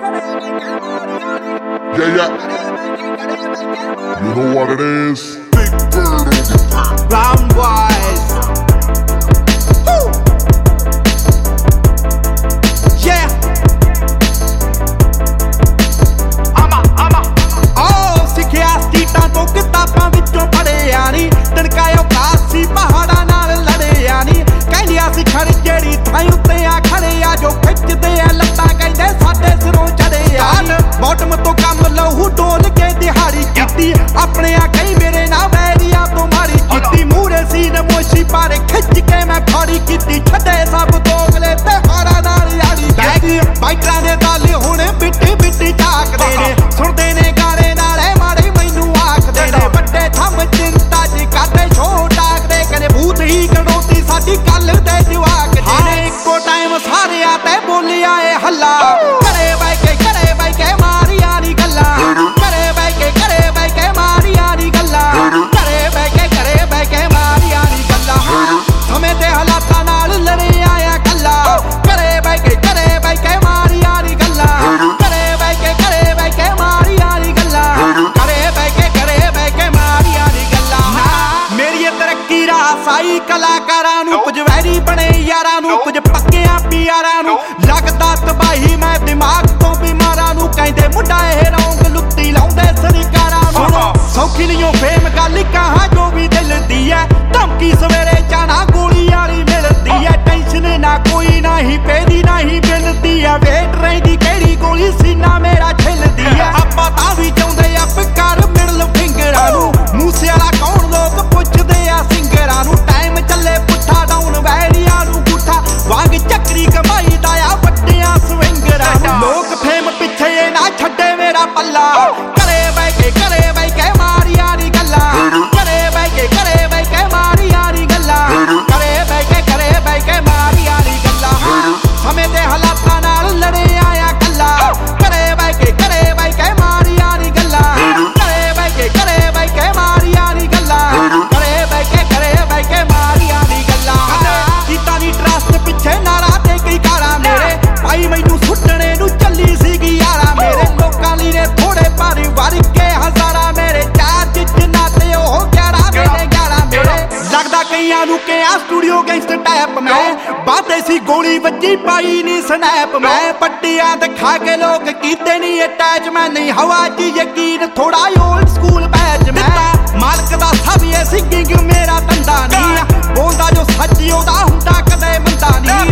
Yeah. You know what it is? Big Bird. Brown boys. Woo. Yeah. ਸਿੱਖਿਆ ਸਟੀਟਾਂ ਤੋਂ ਕਿਤਾਬਾਂ ਵਿੱਚੋਂ ਪੜ੍ਹਿਆ ਨੀ ਤਣਕਾਇਓ ਕਾਸੀ ਪਹਾੜਾਂ ਨਾਲ ਲੜਿਆ ਨੀ ਕਹਿੰਦਿਆ ਸੀ ਖੜ ਜਿਹੜੀ ਥਾਂ ਉੱਤੇ ਆ ਖੜੇ ਆ ਜੋ ਖਿੱਚਦੇ ਆ ਲੱਤਾਂ ਕਹਿੰਦੇ ਸਾਡੇ ਸਿਰੋਂ ਚੜੇ ਆ ਬੋਟਮ ਤੋਂ ਕੰਮ ਲਹੂ ਡੋਲ ਕੇ ਦਿਹਾੜੀ ਕੀਤੀ ਆਪਣੇ ਆ ਕਈ ਮੇਰੇ ਨਾਲ ਵੈਰੀਆਂ ਤੋਂ ਮਾਰੀ ਕੀਤੀ ਮੂਰੇ ਸੀ ਨਮੋਸ਼ੀ ਪਾਰੇ ਖਿੱਚ ਕੇ ਮੈਂ ਖੜੀ ਕੀਤੀ ਛੱਡੇ ਸਭ ਦੋਗਲੇ ਤੇ ਹਾਰਾਂ ਨਾਲ ਯਾਰੀ ਕੀਤੀ ਬਾਈਟਰਾਂ ਦੇ ਦਾਲੇ ਹੁਣ ਬਿੱਟੀ ਬਿੱਟੀ ਝਾਕਦੇ ਨੇ ਸੁਣਦੇ ਨੇ ਗਾਣੇ ਨਾਲੇ ਮਾੜੇ ਮੈਨੂੰ ਆਖਦੇ ਨੇ ਵੱਡੇ ਥੰਮ ਚਿੰਤਾ ਜੀ ਕਰਦੇ ਛੋ ਡਾਕਦੇ ਕਹਿੰਦੇ ਭੂਤ ਹੀ ਕੜੋਤੀ ਸਾਡੀ ਗੱਲ ਤੇ ਜਵਾਕ ਨੇ ਇੱਕੋ ਟਾਈਮ ਸਾਰਿਆਂ ਤੇ ਬੋਲਿਆ ਏ ਹੱਲਾ ਘਰੇ ਬੈ ਕੇ ਮਾਰੀਆਂ ਨੀ ਗੱਲਾਂ ਘਰੇ ਬੈ ਕੇ ਮਾਰੀਆਂ ਨੀ ਗੱਲਾਂ ਘਰੇ ਬੈ ਕੇ ਮਾਰੀਆਂ ਨੀ ਗੱਲਾਂ ਸਮੇਂ ਤੇ ਹਾਲਾਤਾਂ ਨਾਲ ਲੜਿਆ ਆ ਕੱਲਾ ਘਰੇ ਬੈ ਕੇ ਮਾਰੀਆਂ ਨੀ ਗੱਲਾਂ ਘਰੇ ਬੈ ਕੇ ਮਾਰੀਆਂ ਨੀ ਗੱਲਾਂ ਘਰੇ ਬੈ ਕੇ ਮਾਰੀਆਂ ਨੀ ਗੱਲਾਂ ਮੇਰੀ ਤਰੱਕੀ ਰਾਸਾਈ ਕਲਾਕਾਰਾਂ ਨੂੰ ਕੁਝ ਵੈਰੀ ਬਣੇ ਯਾਰਾਂ ਨੂੰ ਕੁਝ ਪੱਕਿਆਂ ਪਿਆਰਾਂ ਨੂੰ ਲੱਗਦਾ ਤਬਾਹੀ ਮੈਂ ਦਿਮਾਗ ਤੋਂ ਬਿਮਾਰਾਂ ਨੂੰ ਕਹਿੰਦੇ ਮੁੰਡਾ ਇਹ ਰੌਂਗ ਲੁੱਟੀ ਲਾਉਂਦੇ ਸਰਕਾਰਾਂ ਨੂੰ ਸੌਖੀ ਲਿਓ ਫੇਮ ਗੱਲ ਕਹਾਂ ਜੋ ਵੀ ਦਿਲ ਦੀ ਐ ਧਮਕੀ ਸਵੇਰੇ ਜਾਣਾ ਗੋਲੀ ਵਾਲੀ ਮਿਲਦੀ ਐ ਟੈਨਸ਼ਨ ਨਾ ਕੋਈ ਨਹੀਂ ਪੈਦੀ ਨਹੀਂ ਮਿਲਦੀ ਐ ਵੇਟ ਰਹਿੰਦੀ ਕਿਹੜੀ ਗੋਲੀ ਸੀਨਾ ਮੇਰਾ ਛਿਲਦੀ ਐ ਆਪਾਂ ਤਾਂ ਵੀ ਚਾਹੁੰਦੇ ਆ ਪਿਕਾਰ ਮਿਡਲ ਫਿੰਗਰਾਂ ਨੂੰ ਮੂਸੇ ਵਾਲਾ ਕੌਣ ਲੋਕ ਪੁੱਛਦੇ ਆ ਸਿੰਗਰਾਂ ਨੂੰ ਟਾਈਮ ਚੱਲੇ ਪੁੱਠਾ ਡਾਊਨ ਵੈਰੀਆਂ ਨੂੰ ਗੁੱਠਾ ਵਾਂਗ ਚੱਕਰੀ ਕਮਾਈ ਦਾ ਆ ਵੱਡਿਆਂ ਸਵਿੰਗਰਾਂ ਨੂੰ ਲੋਕ ਫੇਮ ਪਿੱਛੇ ਨਾ ਛੱਡੇ ਮੇਰਾ ਪੱਲਾ ਘਰੇ ਬੈ ਕੇ ਮਾਰੀਆਂ ਨੀ ਗੱਲਾਂ ਘਰੇ ਬੈ ਕੇ ਮਾਰੀਆਂ ਨੀ ਗੱਲਾਂ ਘਰੇ ਬੈ ਕੇ ਮਾਰੀਆਂ ਨੀ ਗੱਲਾਂ ਸਮੇਂ ਦੇ ਹਾਲਾਤਾਂ ਨਾਲ ਲੜਿਆ ਆ ਕੱਲਾ ਘਰੇ ਬੈ ਕੇ ਮਾਰੀਆਂ ਨੀ ਗੱਲਾਂ ਘਰੇ ਬੈ ਕੇ ਮਾਰੀਆਂ ਨੀ ਗੱਲਾਂ ਘਰੇ ਬੈ ਕੇ ਮਾਰੀਆਂ ਨੀ ਗੱਲਾਂ ਕੀਤਾ ਨੀ ਟਰਸਟ ਪਿੱਛੇ ਨਾਰਾ ਤੇ ਕਈ ਕਾਰਾਂ ਮੇਰੇ ਭਾਈ ਮੈਨੂੰ ਸੁੱਟਣੇ ਨੂੰ ਚੱਲੀ ਸੀਗੀ ਯਾਰਾ ਮੇਰੇ ਲੋਕਾਂ ਲਈ ਨੇ ਥੋੜੇ ਭਾਰੀ ਵਰ ਕੇ ਹਜ਼ਾਰਾਂ ਮੇਰੇ ਚਾਰ ਜਿੰਨਾ ਤੇ ਉਹ 11 ਦੇ ਨੇ 11 ਮੇਰੇ ਲੱਗਦਾ ਕਈਆਂ ਨੂੰ ਕਿ ਆ ਸਟੂਡੀਓ ਗੈਂਗਸਟਰ ਟਾਈਪ ਮੈਂ ਬਾਤੇ ਸੀ ਗੋਲੀ ਵੱਜੀ ਪਾਈ ਨੀ ਸਨੈਪ ਮੈਂ ਪੱਟੀਆਂ ਦਿਖਾ ਕੇ ਲੋਕ ਕੀਤੇ ਨੀ ਅਟੈਚ ਮੈਂ ਨਹੀਂ ਹਵਾ 'ਚ ਯਕੀਨ ਥੋੜਾ ਓਲਡ ਸਕੂਲ ਬੈਚ ਮੈਂ ਮਾਲਕ ਦਾ ਸਭ ਇਹ ਸਿੰਗਿੰਗ ਮੇਰਾ ਧੰਦਾ ਨਹੀਂ ਬੋਲਦਾ ਜੋ ਸੱਚੀ ਉਹਦਾ ਹੁੰਦਾ ਕਦੇ ਮੰਦਾ ਨਹੀਂ